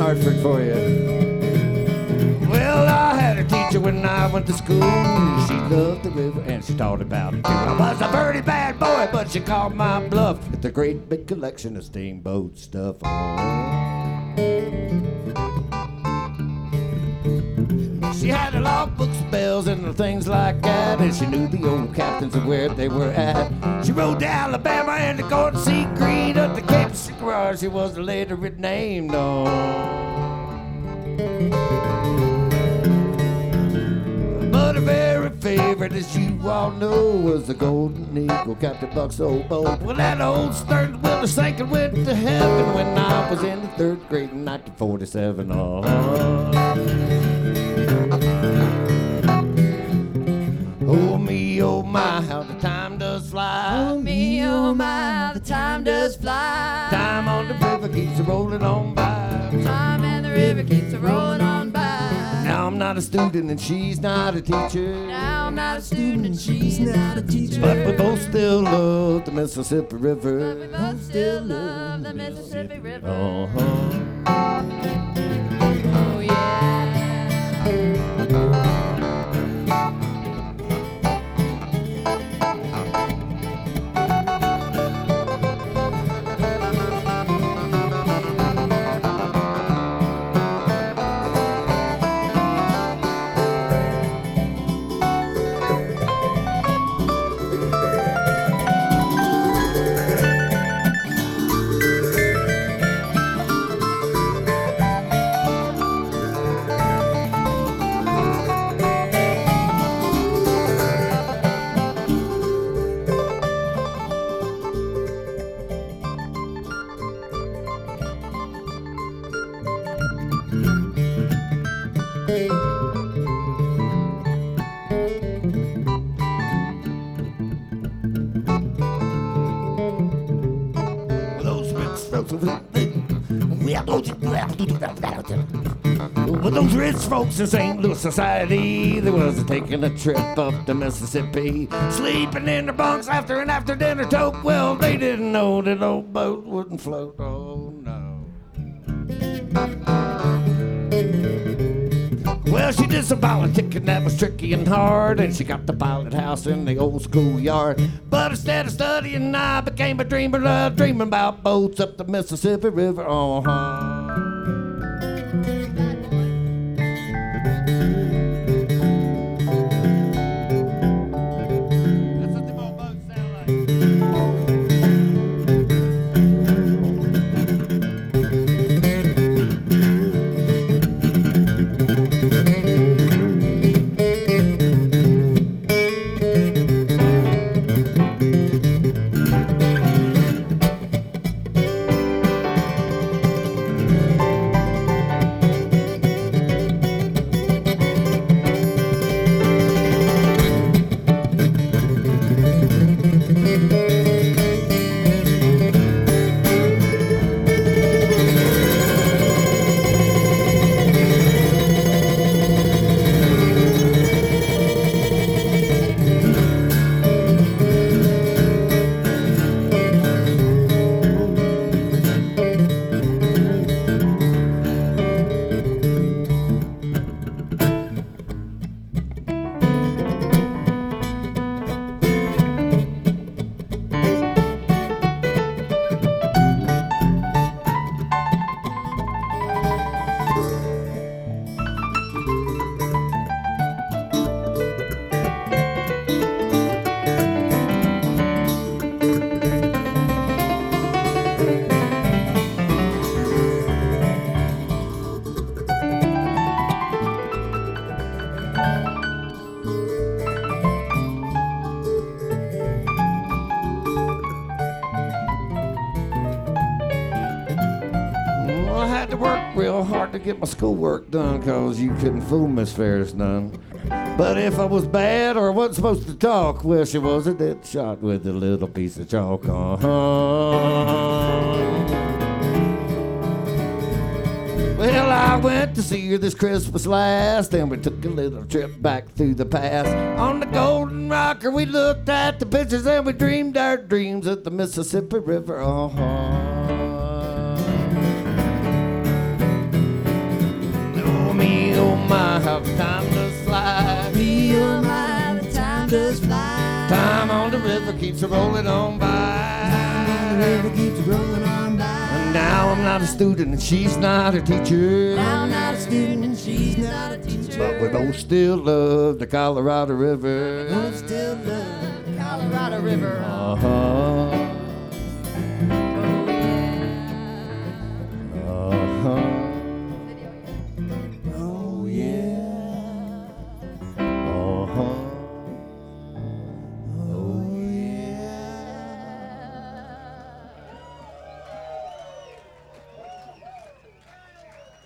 Hartford for you. Well, I had a teacher when I went to school. She loved the river and she taught about it too. I was a pretty bad boy, but she called my bluff with a great big collection of steamboat stuff. She had a logbook spells and things like that, and she knew the old captains and where they were at. She rode to Alabama and to Gordon C. Green up the Cape of Sycamore. She was later named But her very favorite, as you all know, was the Golden Eagle, Captain Buck's old boat. Well, that old stern wheel sank and went to heaven when I was in the 3rd grade in 1947. Oh me, oh my, how the time does fly. Oh me, oh my, the time does fly. Time on the river keeps rolling on by. Time and the river keeps rolling on by. Now I'm not a student and she's not a teacher. Now I'm not a student and she's not a teacher. But we both still love the Mississippi River. But we both still love the Mississippi River. Oh yeah. Well, those rich folks in St. Louis society, they was taking a trip up the Mississippi, sleeping in their bunks after an after dinner toke. Well, they didn't know that old boat wouldn't float. Oh no. Well, she did some politicking that was tricky and hard, and she got the pilot house in the old schoolyard. But instead of studying, I became a dreamer, dreaming about boats up the Mississippi River. That's what them old boats sound like. Real hard to get my schoolwork done, cause you couldn't fool Miss Ferris none. But if I was bad or wasn't supposed to talk, well, she was a dead shot with a little piece of chalk. Well, I went to see her this Christmas last, and we took a little trip back through the past. On the Golden Rocker, we looked at the pictures and we dreamed our dreams at the Mississippi River. oh my, how the time does fly. Me, oh my, how the time does fly. Time on the river keeps rolling on by. Time on the river keeps rolling on by. And now I'm not a student and she's not a teacher. Now I'm not a student and she's not a teacher. But we both still love the Colorado River. We both still love the Colorado River.